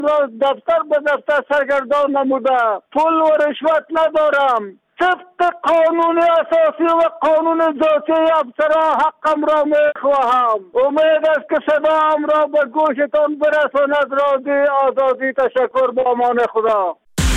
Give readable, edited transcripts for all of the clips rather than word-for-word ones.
دفتر به دفتر سرگردان نموده. پول و رشوت ندارم. طبق قانون اساسی و قانون ذاتی افسران حقم را میخواهم. امید است که صدام را به گوشتان برساند. راضی آزادی. تشکر. با امان خدا.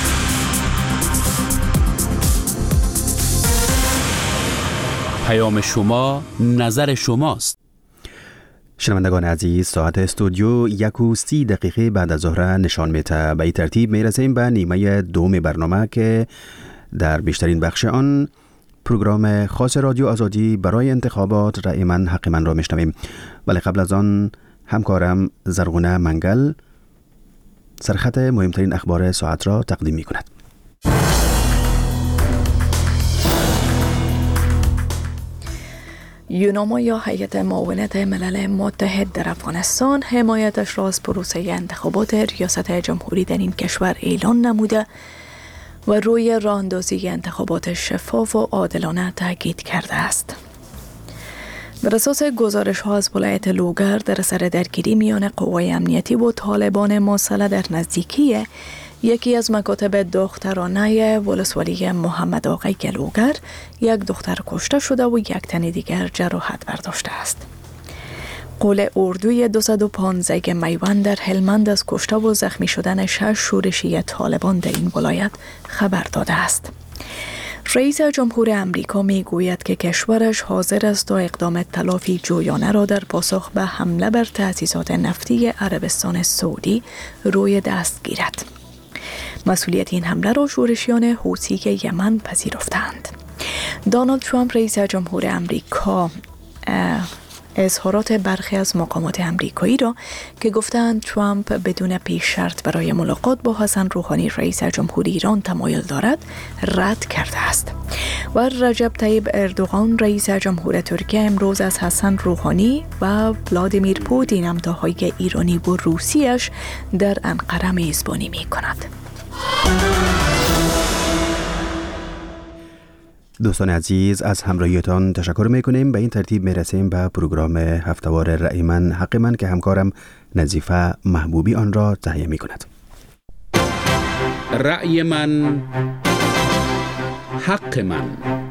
پیام شما نظر شماست. شنوندگان عزیز، ساعت استودیو 1:30 بعد از ظهر نشان میده. به این ترتیب میرسیم به نیمه دوم برنامه که در بیشترین بخش آن پروگرام خاص رادیو آزادی برای انتخابات رأی من حق من را میشنویم. ولی قبل از آن همکارم زرغونه منگل سرخط مهمترین اخبار ساعت را تقدیم می کند. یوناما یا هیئت معاونت ملل متحد در افغانستان حمایتش را از پروسه انتخابات ریاست جمهوری در این کشور اعلان نموده و روی راه اندازی انتخابات شفاف و عادلانه تاکید کرده است. بر اساس گزارش ها از ولایت لوگر در اثر درگیری میان قوای امنیتی و طالبان مسلح در نزدیکی یکی از مکاتب دخترانه ولسوالی محمد آقای لوگر یک دختر کشته شده و یک تن دیگر جراحت برداشته است. قول اردوی 215 میوند در هلمند از کشته و زخمی شدن 6 شورشی طالبان در این ولایت خبر داده است. رئیس جمهور امریکا می گوید که کشورش حاضر است تا اقدام تلافی جویانه را در پاسخ به حمله بر تأسیسات نفتی عربستان سعودی روی دست گیرد. مسئولیت این حمله را شورشیان حوثی یمن پذیرفتند. دونالد ترامپ رئیس جمهور امریکا اظهارات برخی از مقامات امریکایی را که گفتند ترامپ بدون پیش شرط برای ملاقات با حسن روحانی رئیس جمهور ایران تمایل دارد رد کرده است. و رجب طیب اردوغان رئیس جمهور ترکیه امروز از حسن روحانی و ولادیمیر پوتین همتاهای ایرانی و روسیش در انقره میزبانی می کند. دوستان عزیز، از همراهیتان تشکر میکنیم. به این ترتیب میرسیم به پروگرام هفتهوار رأی من حق من که همکارم نظیفه محبوبی آن را تهیه میکند. رأی من حق من،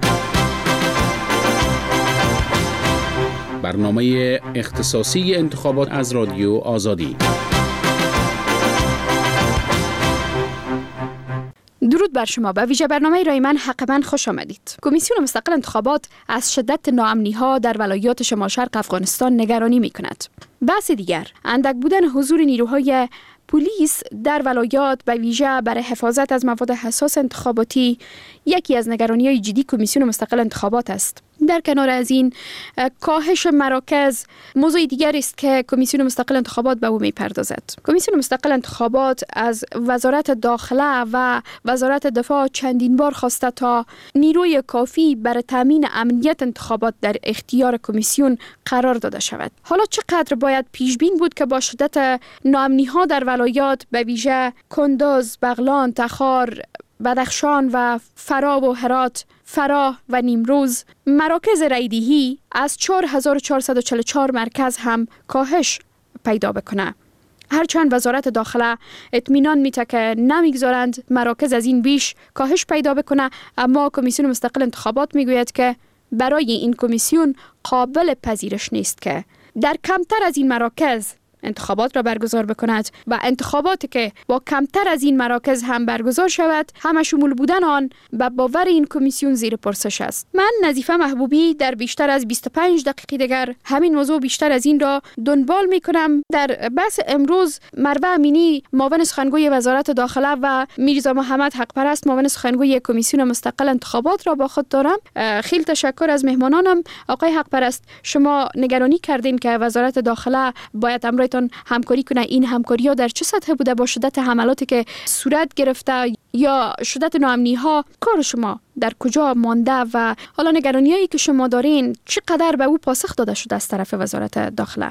برنامه اختصاصی انتخابات از رادیو آزادی. درود بر شما. به ویژه برنامه رای من حق من خوش آمدید. کمیسیون مستقل انتخابات از شدت ناامنی‌ها در ولایات شمال شرق افغانستان نگرانی می‌کند. بحث دیگر، اندک بودن حضور نیروهای پلیس در ولایات به ویژه برای حفاظت از مواد حساس انتخاباتی یکی از نگرانی‌های جدی کمیسیون مستقل انتخابات است. در کنار از این کاهش مراکز موضوع دیگری است که کمیسیون مستقل انتخابات به او می‌پردازد. کمیسیون مستقل انتخابات از وزارت داخله و وزارت دفاع چندین بار خواسته تا نیروی کافی برای تامین امنیت انتخابات در اختیار کمیسیون قرار داده شود. حالا چقدر باید پیش بین بود که با شدت ناامنی‌ها در ولایات به ویژه کندز، بغلان، تخار، بدخشان و فرا و هرات، فراه و نیمروز مراکز رایدهی از 4444 مرکز هم کاهش پیدا بکنه. هرچند وزارت داخله اطمینان میده که نمیگذارند مراکز از این بیش کاهش پیدا بکنه، اما کمیسیون مستقل انتخابات میگوید که برای این کمیسیون قابل پذیرش نیست که در کمتر از این مراکز انتخابات را برگزار بکند و انتخاباتی که با کمتر از این مراکز هم برگزار شود همه شمول بودن آن به باور این کمیسیون زیر پرسش است. من نظیفه محبوبی در بیشتر از 25 دقیقه دیگر همین موضوع بیشتر از این را دنبال می کنم. در بحث امروز مروه امینی معاون سخنگوی وزارت داخله و میرزا محمد حقپرست معاون سخنگوی کمیسیون مستقل انتخابات را با خود دارم. خیلی تشکر از مهمانانم. آقای حقپرست، شما نگرانی کردین که وزارت داخله باید امروز همکاری کنه. این همکاری ها در چه سطح بوده با شدت حملاتی که صورت گرفته یا شدت ناامنی ها؟ کار شما در کجا مانده و حالا نگرانی هایی که شما دارین چقدر به او پاسخ داده شده از طرف وزارت داخله؟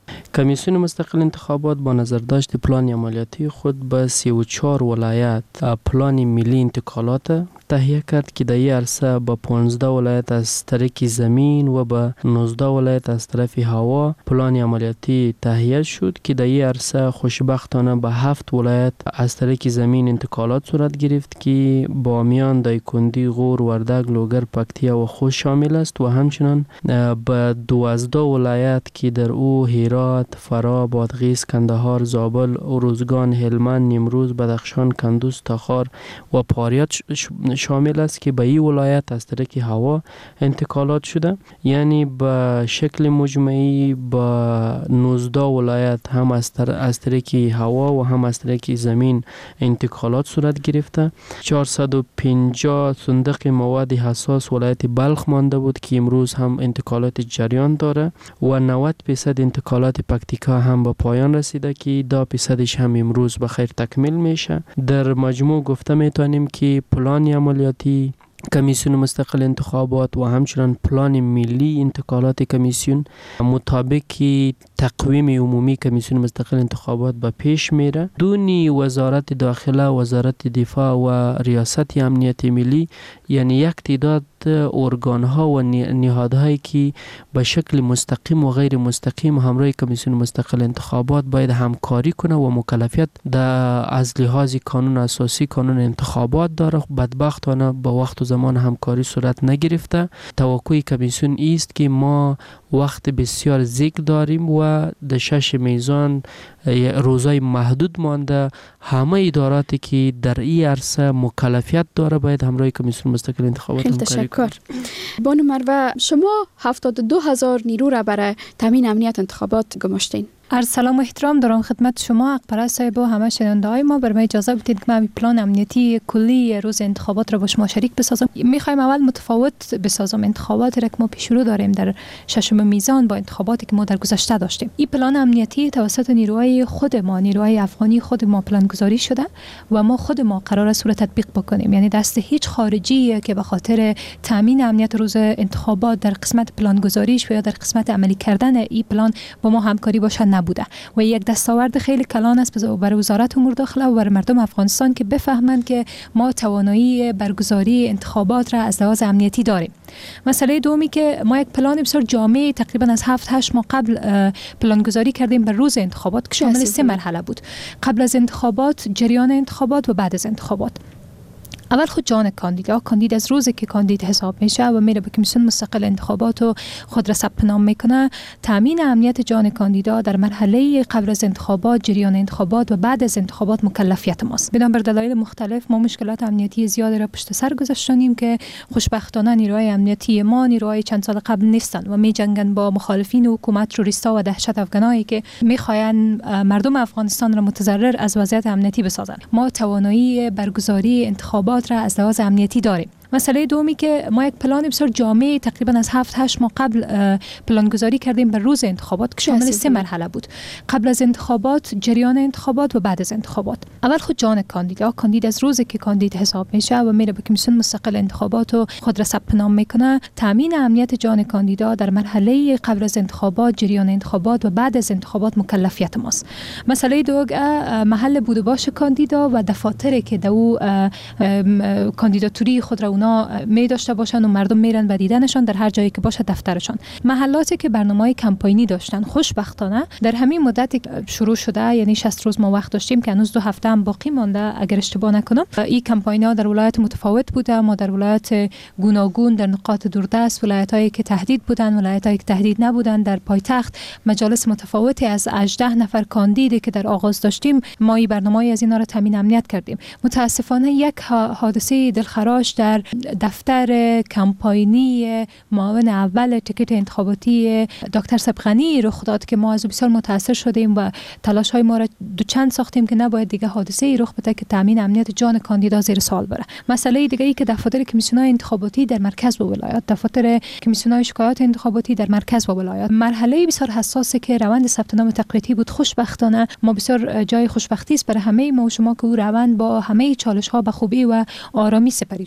کمیسیون مستقل انتخابات با نظر داشت پلان عملیاتی خود به 34 ولایت پلان ملی انتقالات تهیه کرد که در این عرصه با 15 ولایت از طریق زمین و با 19 ولایت از طرف هوا پلان عملیاتی تهیه شد که در این عرصه خوشبختانه به 7 ولایت از طریق زمین انتقالات صورت گرفت که با میان دایکندی، غور، وردگ، لوگر، پکتیا و خوست شامل است و همچنان به 12 ولایت که در او هرات، فرا، بادغیس، کندهار، زابل، ارزگان، هلمند، نیمروز، بدخشان، کندوز، تخار و پاریات شامل است که به این ولایت از طریق هوا انتقالات شده. یعنی به شکل مجموعی با 19 ولایت هم از طریق هوا و هم از طریق زمین انتقالات صورت گرفته. 450 صندوق مواد حساس ولایت بلخ مانده بود که امروز هم انتقالات جریان داره و 90% انتقالات پکتیکا هم به پایان رسیده که 10% هم امروز به خیر تکمیل میشه. در مجموع گفته میتونیم که پلان عملیاتی کمیسیون مستقل انتخابات و همچنان پلان ملی انتقالات کمیسیون مطابق تقویم عمومی کمیسیون مستقل انتخابات به پیش میره. دونی وزارت داخله، وزارت دفاع و ریاست امنیت ملی، یعنی یک تعداد ارگان ها و نهادهایی که به شکل مستقیم و غیر مستقیم همراه کمیسیون مستقل انتخابات باید همکاری کنه و مکلفیت از لحاظ قانون اساسی قانون انتخابات داره. بدبختانه با وقت و زمان همکاری صورت نگرفته. توقع کمیسیون است که ما وقت بسیار زیگ داریم و در 6 میزان روزای محدود مانده. همه اداراتی که در این عرصه مکلفیت داره باید همراه کمیسیون مستقل انتخابات همکاری کنه. بانو مروه، شما 72,000 نیرو را برای تامین امنیت انتخابات گماشتین. عرض سلام و احترام دارم خدمت شما اقبره صاحب و همه شنونده های ما. برای اجازه بدید که من پلان امنیتی کلی روز انتخابات را با شما شریک بسازم. میخوایم اول متفاوت بسازم انتخابات را که ما پیش رو داریم در 6 میزان با انتخاباتی که ما در گذشته داشتیم. این پلان امنیتی توسط نیروهای خود ما، نیروهای افغانی خود ما پلان گذاری شده و ما خود ما قرار است تطبیق بکنیم. یعنی دست هیچ خارجی که به خاطر تامین امنیت روز انتخابات در قسمت پلان گذاریش و یا در قسمت عملی کردن این پلان با ما همکاری باشه نبوده و یک دستاورد خیلی کلان است برای وزارت امور داخله و برای مردم افغانستان که بفهمند که ما توانایی برگزاری انتخابات را از لحاظ امنیتی داریم. مسئله دومی که ما یک پلان بسیار جامع تقریبا از 7-8 ماه قبل پلان گذاری کردیم بر روز انتخابات که شامل 3 مرحله بود: قبل از انتخابات، جریان انتخابات و بعد از انتخابات. اول خود جان کاندید از روزی که کاندید حساب میشه و میره به کمیسیون مستقل انتخابات و خود را ثبت نام میکنه، تامین امنیت جان کاندیدا در مرحله قبل از انتخابات، جریان انتخابات و بعد از انتخابات مکلفیت ماست. بدان بر دلایل مختلف ما مشکلات امنیتی زیادی را پشت سر گذاشتیم که خوشبختانه نیروهای امنیتی ما نیروهای چند سال قبل نیستن و میجنگن با مخالفین حکومت، تروریستا و دهشت افغانایی که میخواین مردم افغانستان را متضرر از وضعیت امنیتی بسازن. ما توانایی برگزاری انتخابات را از لحاظ امنیتی داریم. مسئله دومی که ما یک پلان بسیار جامع تقریبا از 7-8 ماه قبل پلان گذاری کردیم بر روز انتخابات که شامل 3 مرحله بود: قبل از انتخابات، جریان انتخابات و بعد از انتخابات. اول خود جان کاندید از روزی که کاندید حساب میشه و میره به کمیسیون مستقل انتخابات و خود را ثبت نام میکنه، تامین امنیت جان کاندیدا در مرحله قبل از انتخابات، جریان انتخابات و بعد از انتخابات مکلفیت ماست. مسئله دوم محل بود و باش کاندیدا و دفاتری که دو کاندیداتوری خود را اونا می داشته باشن و مردم میرن و دیدنشان در هر جایی که باشه دفترشان. محلاتی که برنامه‌های کمپاینی داشتن خوشبختانه در همین مدت شروع شده، یعنی 60 روز ما وقت داشتیم که هنوز 2 هفته هم باقی مانده اگر اشتباه نکنم. این کمپاین‌ها در ولایت متفاوت بوده. ما در ولایت گوناگون، در نقاط دوردست، ولایت‌هایی که تهدید بودن، ولایت‌هایی که تهدید نبودن، در پایتخت مجالس متفاوتی از 18 نفر کاندیدی که در آغاز داشتیم ما این برنامه‌ای از اینا را تامین امنیت کردیم. متاسفانه یک حادثه دلخراش در دفتر کمپاینی معاون اول تیکت انتخاباتی دکتر سبغنی رخ داد که ما از بسیار متاثر شدیم و تلاش های ما را دوچند ساختیم که نباید دیگه حادثه ای رخ بده که تامین امنیت جان کاندیدا زیر سوال بره. مسئله دیگه ای که دفاتر کمیسیون‌های انتخاباتی در مرکز و ولایات، دفاتر کمیسیون‌های شکایات انتخاباتی در مرکز و ولایات مرحله بسیار حساسه که روند ثبت نام تقریبی بود. خوشبختانه ما بسیار جای خوشبختی است برای همه ما و شما که او روند با همه چالش ها به خوبی و آرامی سپری شد و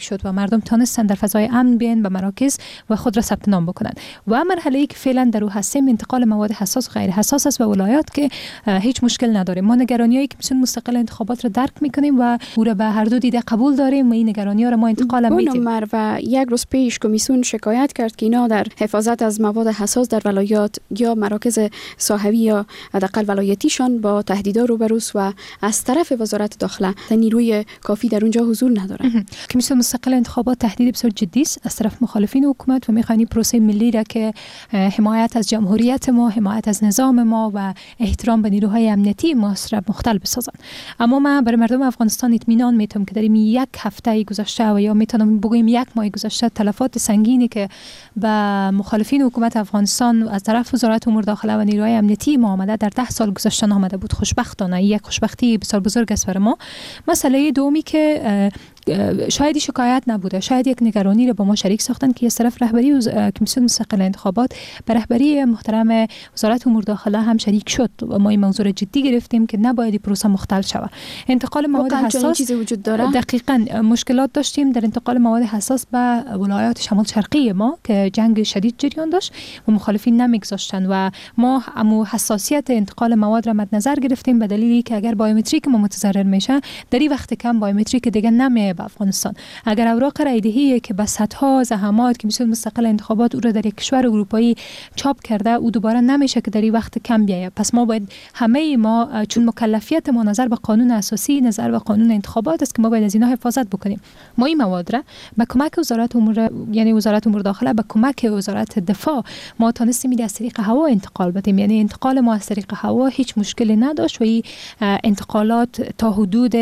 مردم تانستن در فضای امن بیان به مراکز و خود را ثبت نام بکنند. و مرحله‌ای که فعلا در او هستیم انتقال مواد حساس و غیر حساس است و ولایات که هیچ مشکل نداریم. ما نگرانی‌های کمیسیون مستقل انتخابات را درک می‌کنیم و او را به هر دو دیده قبول داریم و این نگرانی‌ها را ما انتقال می‌دیم. و یک روز پیش کمیسیون شکایت کرد که اینا در حفاظت از مواد حساس در ولایات یا مراکز ساحوی یا حداقل ولایتیشان با تهدیدات روبروست و از طرف وزارت داخله نیروی کافی در اونجا حضور نداره. کمیسیون مستقل انتخابات تهدید بسیار جدی است از طرف مخالفین حکومت و می‌خواهند پروسه ملی را که حمایت از جمهوریت ما، حمایت از نظام ما و احترام به نیروهای امنیتی ما را مختل بسازند. اما من برای مردم افغانستان اطمینان میتونم که در این یک هفته گذشته و یا میتونم بگویم یک ماه گذشته تلفات سنگینی که به مخالفین حکومت افغانستان از طرف وزارت امور داخله و نیروهای امنیتی ما آمده در 10 سال گذشته آمده بود. خوشبختانه یک خوشبختی بسیار بزرگ است برای ما. مسئله دومی که شاید شکایت نبوده، شاید یک نگرانی را با ما شریک ساختن که از طرف رهبری کمیسیون مستقل انتخابات به رهبری محترم وزارت امور داخله هم شریک شد و ما این موضوع جدی گرفتیم که نباید پروسه مختل شود. انتقال مواد حساس چیزی وجود داره. دقیقاً مشکلات داشتیم در انتقال مواد حساس به ولایات شمال شرقی ما که جنگ شدید جریان داشت و مخالفین نمیگذاشتن و ما امو حساسیت انتقال مواد را مد نظر گرفتیم به دلیلی که اگر بایومتریک ما متضرر میشه در این وقت کم بایومتریک دیگه نمی به افغانستان. اگر اوراق رایدهی که به صدها زحمات کمیسیون مستقل انتخابات او را در یک کشور اروپایی چاپ کرده او دوباره نمیشه که در این وقت کم بیاید. پس ما باید همه ما چون مکلفیت ما نظر به قانون اساسی، نظر به قانون انتخابات است که ما باید از اینها حفاظت بکنیم. ما این مواد را با کمک وزارت امور یعنی وزارت امور داخله با کمک وزارت دفاع ما تونستیم از طریق هوا انتقال بدیم. یعنی انتقال ما از طریق هوا هیچ مشکلی نداشت و این انتقالات تا حدود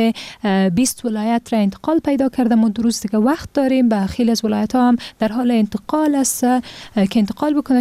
20 ولایت را انتقال پیدا کرده. ما 2 روز دیگه وقت داریم. به خیلی از ولایت ها هم در حال انتقال است که انتقال بکنه.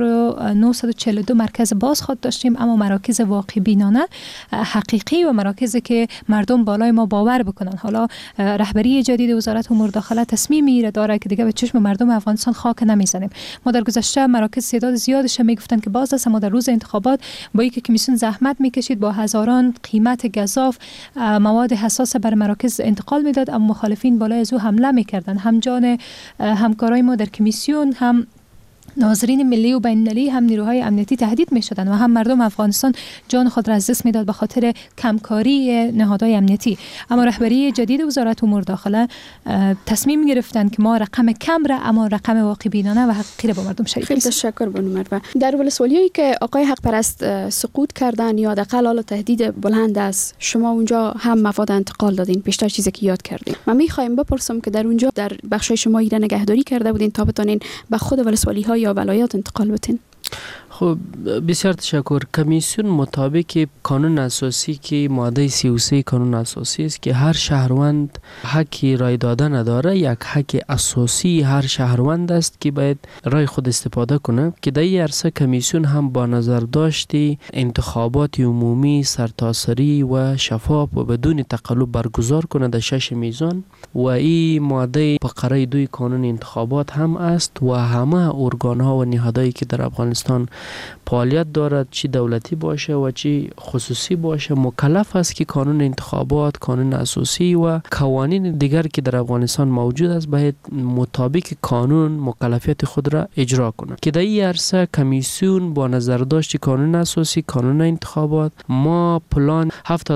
4942 مرکز باز خود داشتیم اما مراکز واقع بینانه حقیقی و مراکزی که مردم بالای ما باور بکنن. حالا رهبری جدید وزارت امور داخله تصمیمی را داره که دیگه به چشم مردم افغانستان خاک نمیزنیم. ما در گذشته مراکز تعداد زیادش میگفتن که باز است اما در روز انتخابات با اینکه کمیسیون زحمت میکشید با هزاران قیمت گزاف مواد حساس بر مراکز انتقال میداد اما مخالفین بالای از او حمله میکردن. هم جان همکارای ما در کمیسیون هم ناظرین ملی و بین‌المللی هم نیروهای امنیتی تهدید می‌شدند و هم مردم افغانستان جان خود را از دست می‌داد به خاطر کمکاری نهادهای امنیتی. اما رهبری جدید وزارت امور داخله تصمیم گرفتند که ما رقم کم را اما رقم واقع بینانه و حقیقی را با مردم شریک کنیم. خیلی تشکر بانو مروه. در ولسوالیایی که آقای حق پرست سقوط کردن یا حداقل حالا تهدید بلند است، شما اونجا هم مواد انتقال دادین، بیشتر چیزی که یاد کردین. من می‌خوایم بپرسم که در اونجا در بخشای شما ایران نگهداری کرده بودین تا بتونین به خود ولسوالی‌ها یا ولایات انتقال بدین؟ خب بسیار تشکر. کمیسیون مطابق قانون اساسی که ماده 33 قانون اساسی است که هر شهروند حق رای دادن نداره، یک حق اساسی هر شهروند است که باید رای خود استفاده کنه که در این عرصه کمیسیون هم با نظر داشتی انتخابات عمومی سرتاسری و شفاف و بدون تقلب برگزار کنه در 6 میزان و این ماده فقره 2 قانون انتخابات هم است و همه ارگان ها و نهادهایی که در افغانستان فعالیت دارد چی دولتی باشه و چی خصوصی باشه مکلف است که قانون انتخابات، قانون اساسی و قوانین دیگر که در افغانستان موجود است باید مطابق قانون مکلفیت خود را اجرا کنند که در این عرصه کمیسیون با نظر داشت قانون اساسی، قانون انتخابات ما پلان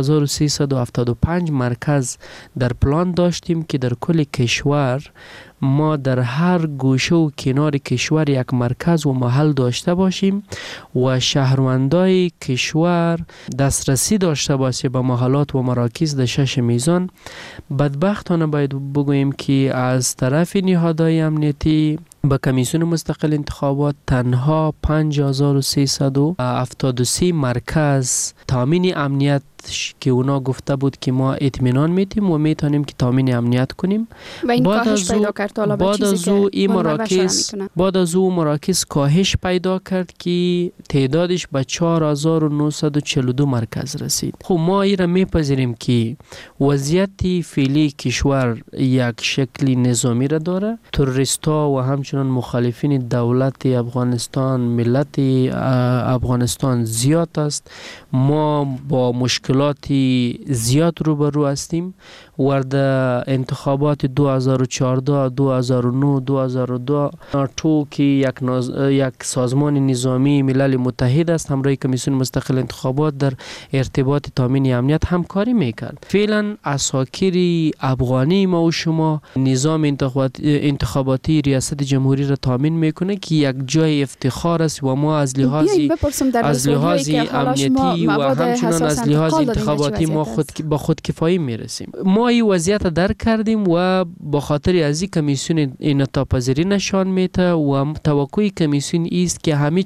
7375 مرکز در پلان داشتیم که در کل کشور ما در هر گوشه و کنار کشور یک مرکز و محل داشته باشیم و شهروندای کشور دسترسی داشته باشه به محلات و مراکز در 6 میزان. بدبختانه باید بگوییم که از طرف نهادهای امنیتی به کمیسیون مستقل انتخابات تنها 5373 مرکز تامین امنیت که اونا گفته بود که ما اطمینان میتیم و میتونیم که تامین امنیت کنیم. بعد از او مراکز کاهش پیدا کرد که تعدادش به 4942 مرکز رسید. خب ما این را میپذیریم که وضعیت فعلی کشور یک شکلی نظامی را داره. تروریستا و همچنان مخالفین دولت افغانستان، ملت افغانستان زیاد است. ما با مشکل مشکلاتی زیاد روبرو هستیم و در انتخابات 2014 2009 2002 ناتو که یک سازمان نظامی ملل متحد است همراه کمیسیون مستقل انتخابات در ارتباط تامین امنیت همکاری میکرد. فعلا اساکیر افغانی ما و شما نظام انتخاباتی ریاست جمهوری را تامین میکنه که یک جای افتخار است و ما از لحاظ امنیتی و همچنان از لحاظ انتخاباتی ما با خود کفایی میرسیم. ما این وضعیت درک کردیم و با خاطر از این کمیسیون انعطاف‌پذیری نشان میده و توقع کمیسیون است که همه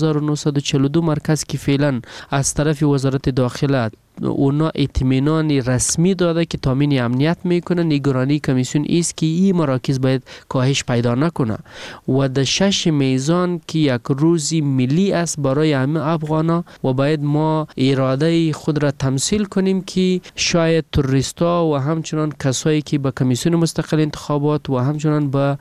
4942 مرکز که فعلا از طرف وزارت داخله اونا اطمینان رسمی داده که تامین امنیت میکنه. نگرانی کمیسیون است که این مراکز باید کاهش پیدا نکنه و در 6 میزان که یک روزی ملی است برای همه افغانا و باید ما اراده خود را تمثیل کنیم که شاید توریستا و همچنان کسایی که به کمیسیون مستقل انتخابات و همچنان به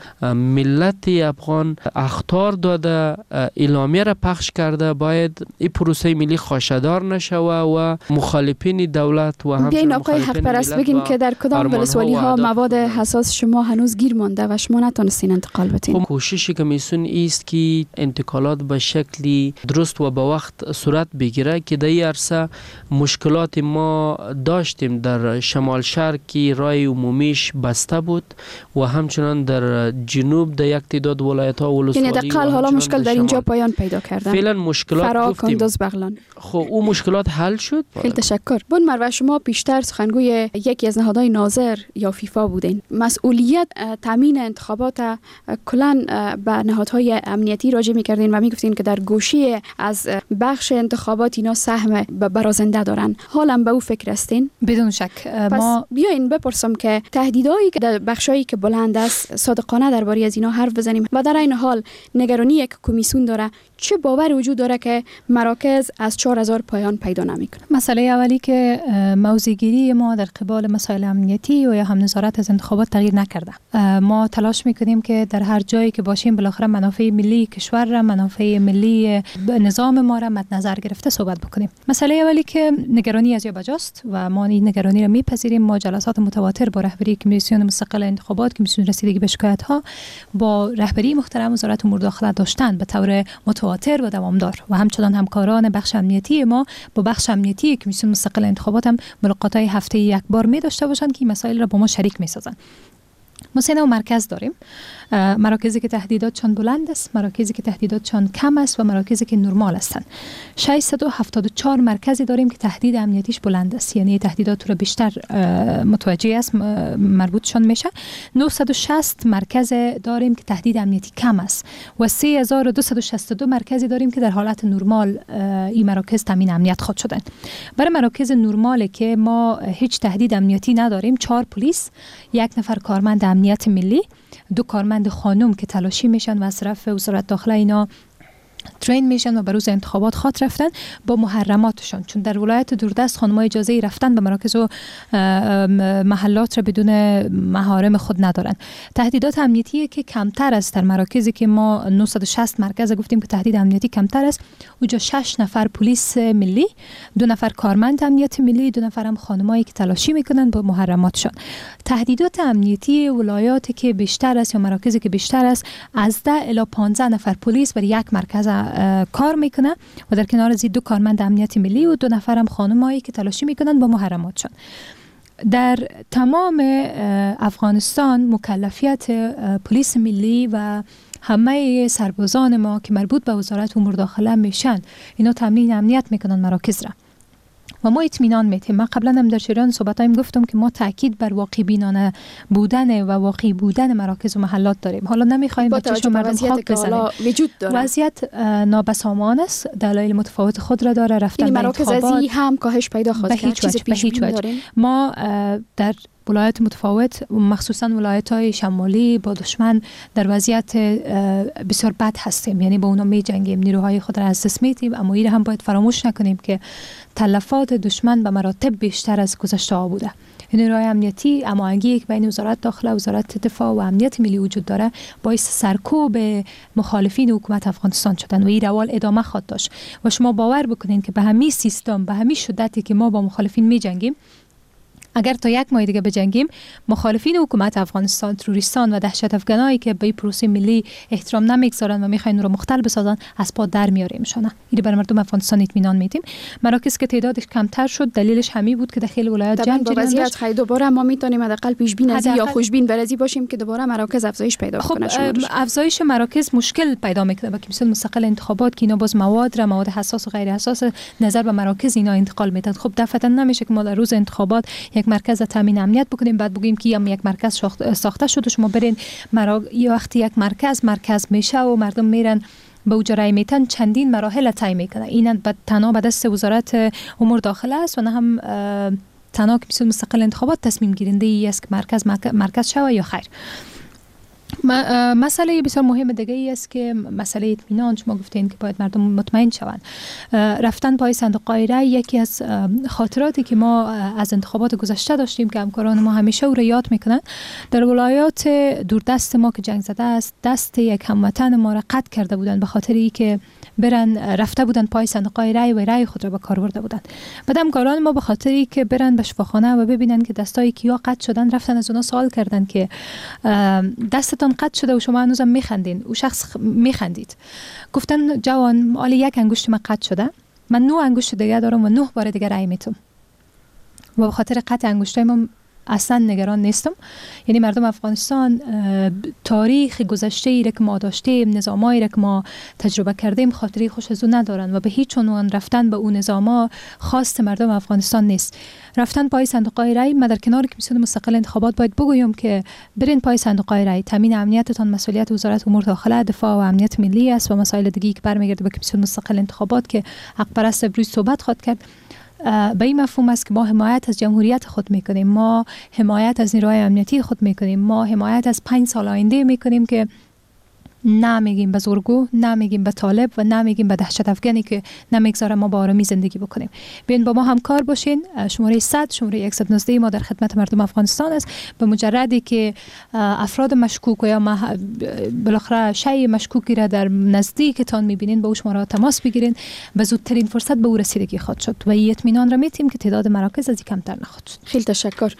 ملت افغان اخطار داده اعلامیه را پخش کرده باید این پروسه ملی خاشدار نشوه و مخالفین دولت و بیاین آقای حق پرست بگیم که در کدام ولسوالی ها مواد حساس شما هنوز گیر مانده و شما نتونستین انتقال بتین؟ کوشش کمیسیون است که انتقالات به شکلی درست و به وقت صورت بگیره که در این عرصه مشکلات ما داشتیم در شمال شرق که راه عمومیش بسته بود و همچنان در جنوب در یک تعداد ولایت ها ولسوالی یعنی دقیقاً حالا مشکل در اینجا پایان پیدا کرده. فعلا مشکلات گفتیم کندوز بغلان. خب اون مشکلات حل شد. خیلی تشکر. بون مروه شما پیشتر سخنگوی یکی از نهادهای ناظر یا فیفا بودین. مسئولیت تامین انتخابات کلاً به نهادهای امنیتی راجع می‌کردین و میگفتین که در گوشی از بخش انتخابات اینا سهم برازنده دارن. حالا به او فکر هستین؟ بدون شک. ما بیاین بپرسم که تهدیدایی که در بخشایی که بلند است صادقانه درباره از اینا حرف بزنیم و در این حال نگرانی یک کمیسیون داره چه باور وجود داره که مراکز از 4000 پایان پیدا نمیکنه؟ مسئله اولی که موضع‌گیری ما در قبال مسائل امنیتی و یا هم نظارت از انتخابات تغییر نکرده. ما تلاش میکنیم که در هر جایی که باشیم بالاخره منافع ملی کشور را، منافع ملی نظام ما را مد نظر گرفته صحبت بکنیم. مسئله اولی که نگرانی از یا بجاست و ما این نگرانی را میپذیریم. ما جلسات متواتر با رهبری کمیسیون مستقل انتخابات، کمیسیون رسیدگی به شکایت ها با رهبری محترم وزارت امور داخله داشتن به طور متواتر و دوامدار و همچنان همکاران بخش امنیتی ما با بخش امنیتی کمیسیون مستقل انتخابات هم ملاقات‌های هفته‌ای یک بار می داشته باشند که این مسائل را با ما شریک می‌سازند. ما 3 مرکز داریم. مراکزی که تهدیداتشان بلند است، مراکزی که تهدیداتشان کم است و مراکزی که نرمال هستند. 674 مرکزی داریم که تهدید امنیتیش بلند است، یعنی تهدیدات رو بیشتر متوجه است، مربوطشان میشه. 960 مرکز داریم که تهدید امنیتی کم است و 3262 مرکزی داریم که در حالت نرمال این مراکز تامین امنیت خود شدن. برای مراکز نرمال که ما هیچ تهدید امنیتی نداریم، 4 پلیس، 1 نفر کارمند امنیت ملی، 2 کارمند خانم که تلاشی میشن و از طرف وزارت داخله اینا ترین میشن و به روز انتخابات خاط رفتن با محرماتشون، چون در ولایت دوردست خانم‌ها اجازه رفتن به مراکز و محلات را بدون محارم خود ندارن. تهدیدات امنیتی که کمتر است در مراکزی که ما 960 مرکز گفتیم که تهدید امنیتی کمتر است، اونجا 6 نفر پلیس ملی، 2 نفر کارمند امنیت ملی، 2 نفر هم خانمایی که تلاشی میکنن با محرماتشون. تهدیدات امنیتی ولایاتی که بیشتر است یا مراکزی که بیشتر است از 10 الی 15 نفر پلیس بر یک مرکز کار میکنه و در کنار از 2 کارمند امنیت ملی و 2 نفر هم خانمایی که تلاشی میکنن با محرماتشون. در تمام افغانستان مکلفیت پلیس ملی و همه سربازان ما که مربوط به وزارت امور داخله میشن، اینا تامین امنیت میکنن مراکز را و ما اطمینان میتیم. من قبلا هم در شریان صحبتایم گفتم که ما تاکید بر واقع بینانه بودن و واقعی بودن مراکز و محلات داریم. حالا نمیخوایم با توجه به وضعیت که حالا وجود داره، وضعیت نابسامان است، دلایل متفاوت خود را داره. رفتن به مراکز ازی هم کاهش پیدا خواهد کرد. چیز پیش بینی داریم. ما در ولایات متفاوت مخصوصا ولایت‌های شمالی با دشمن در وضعیت بسیار بد هستیم، یعنی با اونا می جنگیم، نیروهای خود را از دست میدیم. اما این هم باید فراموش نکنیم که تلفات دشمن به مراتب بیشتر از گذشته ها بوده. نیروهای امنیتی هماهنگی که بین وزارت داخله، وزارت دفاع و امنیت ملی وجود داره باعث سرکوب مخالفین حکومت افغانستان شدن و این روال ادامه خواهد داشت. و شما باور بکنین که به همین سیستم، به همین شدتی که ما با مخالفین می جنگیم، اگر تا یک ماه دیگه بجنگیم، مخالفین حکومت افغانستان، تروریستان و دهشت افغانایی که به پروسه ملی احترام نمیگذارن و میخواین رو مختل بسازن، از پا در میاریمشون. این برای مردم افغانستان اطمینان میدیم. مراکز که تعدادش کمتر شد، دلیلش همین بود که داخل ولایت جنگ جریان داشت. خیلی دوباره ما میتونیم حداقل پیش بین یا خوشبین برازی باشیم که دوباره مراکز افزایش پیدا کنه. افزایش مراکز مشکل پیدا میکنه با کمیسیون مستقل انتخابات که اینا باز مواد حساس و غیر حساس نظر به مراکز اینا انتقال میدن. خب دفعتا نمیشه که ما در روز انتخابات یک مرکز تامین امنیت بکنیم بعد بگیم که یک مرکز ساخته شده، شما برین یه وقتی یک مرکز میشه و مردم میرن به اوجا رای میتن، چندین مراحل طی میکنه. این تنها به دست وزارت امور داخله است و نه هم تنها کمیسیون مستقل انتخابات تصمیم گیرنده ای است که مرکز شوه یا خیر. مسئله بسیار مهم دیگه ای است که مسئله اطمینان. شما گفتین که باید مردم مطمئن شوند. رفتن پای صندوق رای یکی از خاطراتی که ما از انتخابات گذشته داشتیم که همکاران ما همیشه او را یاد میکنن. در ولایات دوردست ما که جنگ زده است، دست یک هموطن ما را قطع کرده بودند به خاطر اینکه برن رفته بودن پای صندوق رای و رای خود را به کار برده بودند. بعد همکاران ما به خاطر اینکه برن به شفاخانه و ببینن که دستای کیا قطع شدن، رفتن از اونا سوال کردن که دستتان قطع شده و شما هنوزم میخندین. او شخص میخندید. گفتن جوان، مال یک انگشت من قطع شده، من 9 انگشت دیگه دارم و 9 بار دیگه رای میتونم و به خاطر قطع انگشتای من اصلا نگران نیستم. یعنی مردم افغانستان تاریخ گذشته ای که ما داشتیم، نظامایی که ما تجربه کردیم، خاطری خوش از اون ندارن و به هیچ عنوان رفتن به اون نظاما خواست مردم افغانستان نیست. رفتن پای صندوق رای، ما در کنار کمیسیون مستقل انتخابات باید بگویم که برین پای صندوق رای. تامین امنیتتان مسئولیت وزارت امور داخله، دفاع و امنیت ملی است و مسائل دیگه که برمیگرده به کمیسیون مستقل انتخابات که حق پرست امروز صحبت خواهد کرد. به این مفهوم است که ما حمایت از جمهوریت خود میکنیم، ما حمایت از نیروهای امنیتی خود میکنیم، ما حمایت از 5 سال آینده میکنیم که نمیگیم به زورگو، نمیگیم به طالب و نمیگیم به دهشت افغانی که نمیگذاره ما با آرامی زندگی بکنیم. بیاین با ما همکار باشین. شماره 100 شماره 119 ما در خدمت مردم افغانستان است. به مجردی که افراد مشکوک یا بالاخره شیء مشکوکی را در نزدیکتان میبینین، با او شماره تماس بگیرین. به زودترین فرصت به او رسیدگی خواهد شد و اطمینان را میتیم که تعداد مراکز از کمتر نخواهد شد. خیلی تشکر.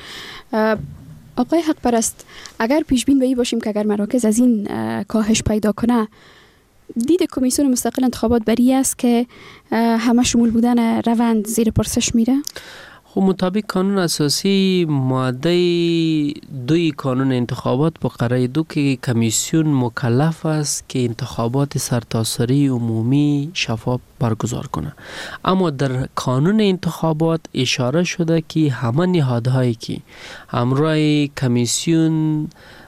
آقای حق پرست، اگر پیش بین بایی باشیم که اگر مراکز از این کاهش پیدا کنه، دید کمیسیون مستقل انتخابات بری است که همه شمول بودن روند زیر پرسش میره؟ خب مطابق قانون اساسی ماده 2 قانون انتخابات با قرار 2 که کمیسیون مکلف است که انتخابات سرتاسری عمومی شفاف برگزار کنه. اما در قانون انتخابات اشاره شده که همه نهادهایی که همراه کمیسیون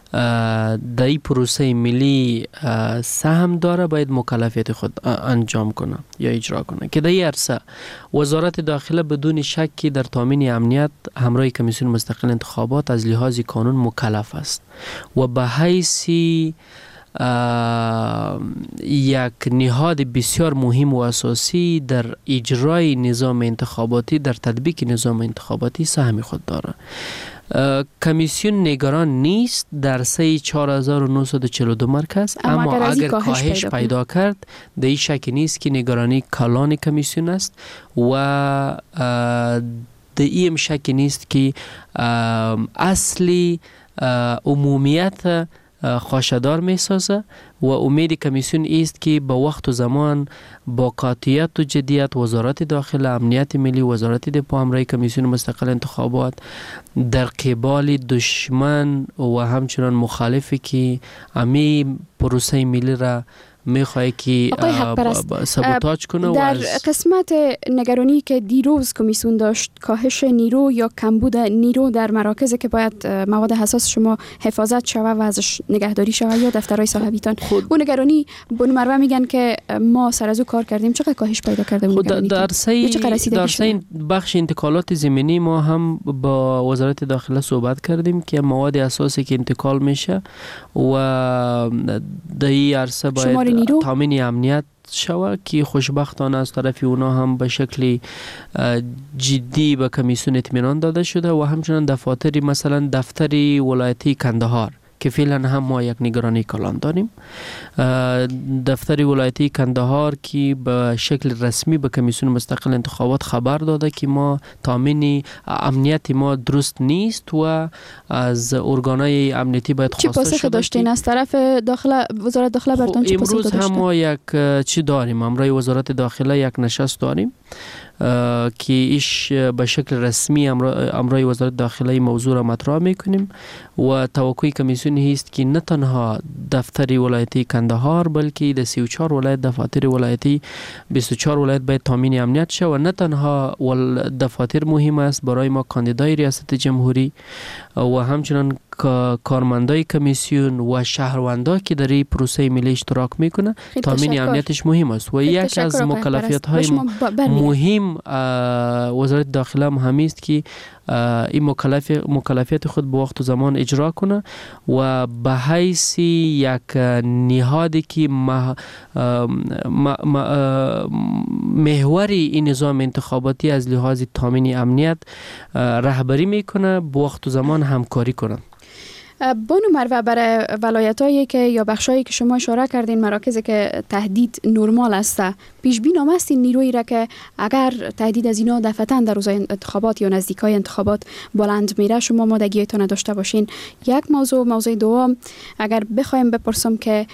در این پروسه ملی سهم داره باید مکلفیت خود انجام کنه یا اجرا کنه که در این عرصه وزارت داخله بدون شکی در تامین امنیت همراه کمیسیون مستقل انتخابات از لحاظ قانون مکلف است و به حیث یک نهاد بسیار مهم و اساسی در اجرای نظام انتخاباتی، در تطبیق نظام انتخاباتی سهم خود داره. کمیسیون نگران نیست در 3942 مرکز، اما اگر کاهش پیدا کرد در این شک نیست که نگرانی کلان کمیسیون است و در این شک نیست که اصلی عمومیت خواشدار می سازه و امید کمیسیون است که با وقت و زمان با قاطعیت و جدیت وزارت داخله، امنیت ملی، وزارت دفاع همراه کمیسیون مستقل انتخابات در قبال دشمن و همچنان مخالفی که امی پروسه ملی را میخواه که سابوتاژ کنه. در قسمت نگرانی که دیروز کمیسیون داشت، کاهش نیرو یا کمبود نیرو در مراکزی که باید مواد حساس شما حفاظت شوه و ازش نگهداری شوه یا دفترهای صاحبیتان، اون نگرانی بنو مروه میگن که ما سر از او کار کردیم، چقدر کاهش پیدا کرده اون نگرانی؟ در سه بخش انتقالات زمینی ما هم با وزارت داخله صحبت کردیم که مواد اساسی که انتقال میشه و در این عرصه باید تامین امنیت شوه که خوشبختانه از طرف اونا هم به شکل جدی به کمیسیون اطمینان داده شده و همچنان دفاتری، مثلا دفتری ولایتی کندهار که فعلا هم ما یک نگرانی کلان داریم، دفتر ولایتی کندهار که به شکل رسمی به کمیسیون مستقل انتخابات خبر داده که ما تامین امنیت ما درست نیست و از ارگانهای امنیتی باید خواسته شده. چی پاسخ داشتین از طرف داخله، وزارت داخله براتون چی پاسخ داشته؟ امروز هم ما یک چی داریم، امروز وزارت داخله یک نشست داریم که ایش به شکل رسمی امروز وزارت داخله موضوع را مطرح میکنیم و توقع کمیسیون هست که نه تنها دفتر ولایتی کندهار بلکه در 34 ولایت دفاتر ولایتی 24 ولایت باید تامین امنیت شه و نه تنها دفاتر مهم است برای ما کاندیدای ریاست جمهوری و همچنان کارمندای کمیسیون و شهروندان که در این پروسه ملی اشتراک میکنه، تامین امنیتش مهم است و یک از مکلفیت های مهم وزارت داخله هم است که این مکلفیت خود به وقت و زمان اجرا کنه و به حیث یک نهادی که محوری این نظام انتخاباتی از لحاظ تامین امنیت رهبری میکنه، به وقت و زمان همکاری کنه. بانو مروه، برای ولایتایی که یا بخشایی که شما اشاره کردین مراکزی که تهدید نرمال است، پیش بین است این نیرویی را که اگر تهدید از اینا دفعتاً در روزهای انتخابات یا نزدیکای انتخابات بلند میره شما مادگیتون نداشته باشین؟ یک موضوع دوم، اگر بخوایم بپرسم که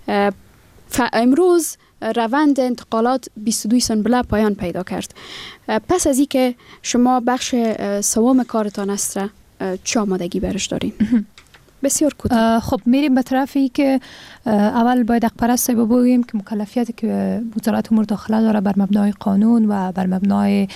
امروز روند انتقالات 22 سنبله پایان پیدا کرد، پس از این که شما بخش سوم کارتان است را چه آمادگی برش دارین؟ بسیار کوتاه. خب میریم به طرفی که اول باید اقپرست بگوییم که مکلفیتی که وزارت امور داخله داره بر مبنای قانون و بر مبنای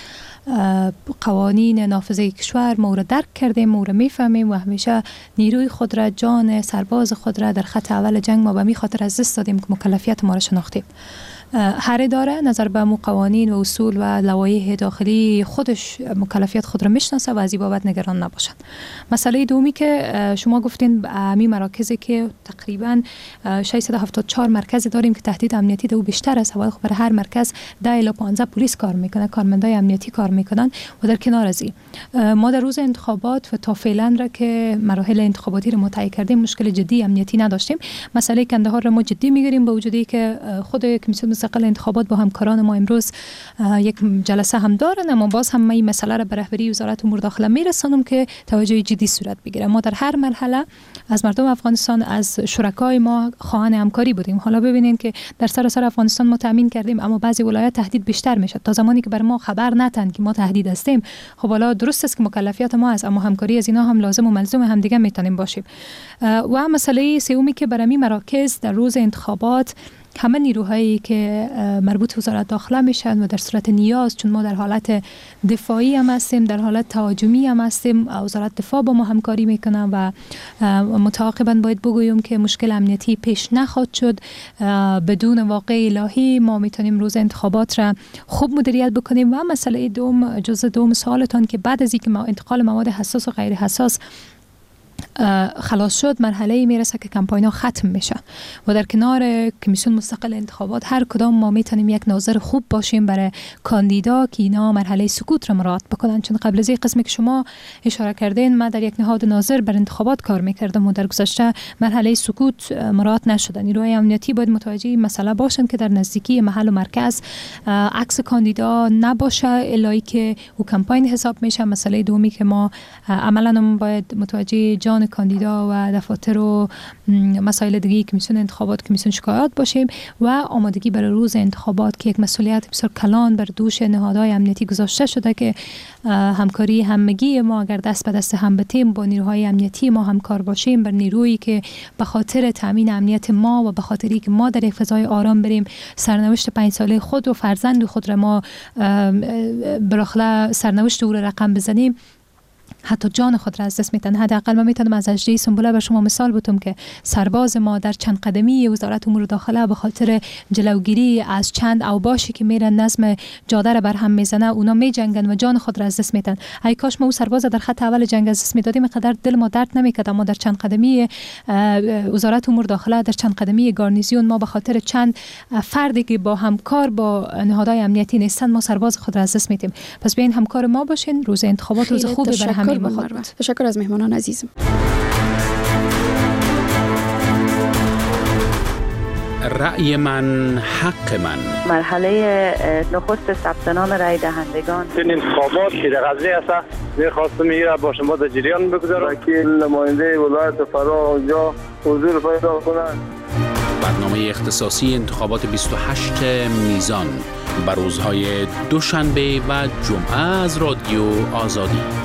قوانین نافذه کشور ما را درک کردیم، ما را میفهمیم و همیشه نیروی خود را، جان سرباز خود را در خط اول جنگ ما به می خاطر از دست دادیم که مکلفیت ما را شناختیم. هر اداره نظر به قوانین و اصول و لوایح داخلی خودش مکلفیت خود را میشناسه و از این بابت نگران نباشند. مسئله دومی که شما گفتین امی مراکزی که تقریبا 674 مرکز داریم که تهدید امنیتی دو بیشتر است، ولی خب برای هر مرکز 10 الی 15 پلیس کار میکنه، کارمندای امنیتی کار میکنن و در کنار از این ما در روز انتخابات و تا فعلا را که مراحل انتخاباتی رو مطالعه کردیم مشکل جدی امنیتی نداشتیم. مسئله کندهار را ما جدی میگیریم با وجودی که خود کمیسیون مستقل انتخابات با همکاران ما امروز یک جلسه هم دارن، اما باز هم این مسئله را به رهبری وزارت امور داخله میرسانم که توجه جدی صورت بگیره. ما در هر مرحله از مردم افغانستان، از شرکای ما خواهان همکاری بودیم. حالا ببینین که در سراسر افغانستان ما تامین کردیم، اما بعضی ولایات تهدید بیشتر میشه. تا زمانی که بر ما خبر نتن که ما تهدید هستیم، خب حالا درست است که مکلفیت ما است، اما همکاری از اینا هم لازم و ملزوم هم دیگه میتونیم باشیم. و مسئله سومی که برای مراکز در روز انتخابات همه نیروهایی که مربوط وزارت داخله میشن و در صورت نیاز، چون ما در حالت دفاعی هم هستیم، در حالت تهاجمی هم هستیم، وزارت دفاع با ما همکاری میکنه و متعاقبا باید بگویم که مشکل امنیتی پیش نخواهد شد. بدون واقع الهی ما میتونیم روز انتخابات را خوب مدیریت بکنیم. و مسئله دوم، جزء دوم سوالتان که بعد از اینکه انتقال مواد حساس و غیر حساس خلاص شد، مرحله میرسه که کمپاین ها ختم میشه و در کنار کمیسیون مستقل انتخابات هر کدام ما میتونیم یک ناظر خوب باشیم برای کاندیدا که اینا مرحله سکوت را مراعات بکنن. چون قبل از این قسمی که شما اشاره کردین، من در یک نهاد ناظر بر انتخابات کار میکردم و در گذشته مرحله سکوت مراعات نشدن. نیروهای امنیتی باید متوجه این مسئله باشن که در نزدیکی محل و مرکز عکس کاندیدا نباشه الا که او کمپاین حساب میشه. مسئله دومی که ما عملاً باید متوجه جان کاندیدا و دفاتر و مسائل دیگه کمیسیون انتخابات، کمیسیون شکایات باشیم و آمادگی برای روز انتخابات که یک مسئولیت بسیار کلان بر دوش نهادهای امنیتی گذاشته شده که همکاری همگی ما اگر دست به دست هم بتیم با نیروهای امنیتی ما همکار باشیم بر نیرویی که به خاطر تامین امنیت ما و به خاطری که ما در یک فضای آرام بریم سرنوشت 5 ساله خود و فرزند خود را ما براخلا سرنوشت او را رقم بزنیم، حتی جان خود را از دست میتن. حداقل من میتونم از اجری سنبله بر شما مثال بتم که سرباز ما در چند قدمی وزارت امور داخله به خاطر جلوگیری از چند اوباشی که میرن نظم جاده را بر هم میزنه اونا میجنگن و جان خود را از دست میتن. ای کاش ما او سرباز در خط اول جنگ از دست میدادیم، اینقدر دل ما درد نمیکرد. اما در چند قدمی وزارت امور داخله، در چند قدمی گارنیزیون، ما به خاطر چند فردی که با همکار با نهادهای امنیتی نیستن ما سرباز خود را از دست میدیم. پس بیاین همکار ما باشین. روز انتخابات روز خوبی برای همه ما خواهد. تشکر از مهمانان عزیزم. رأی من حق من. مرحله نخست ثبت نام رأی دهندگان این انتخابات که در قضیه است می‌خواستم میره با شما در جریان بگذارم که نماینده ولایت فرا اونجا حضور پیدا کنند. برنامه اختصاصی انتخابات 28 میزان بر روزهای دوشنبه و جمعه از رادیو آزادی.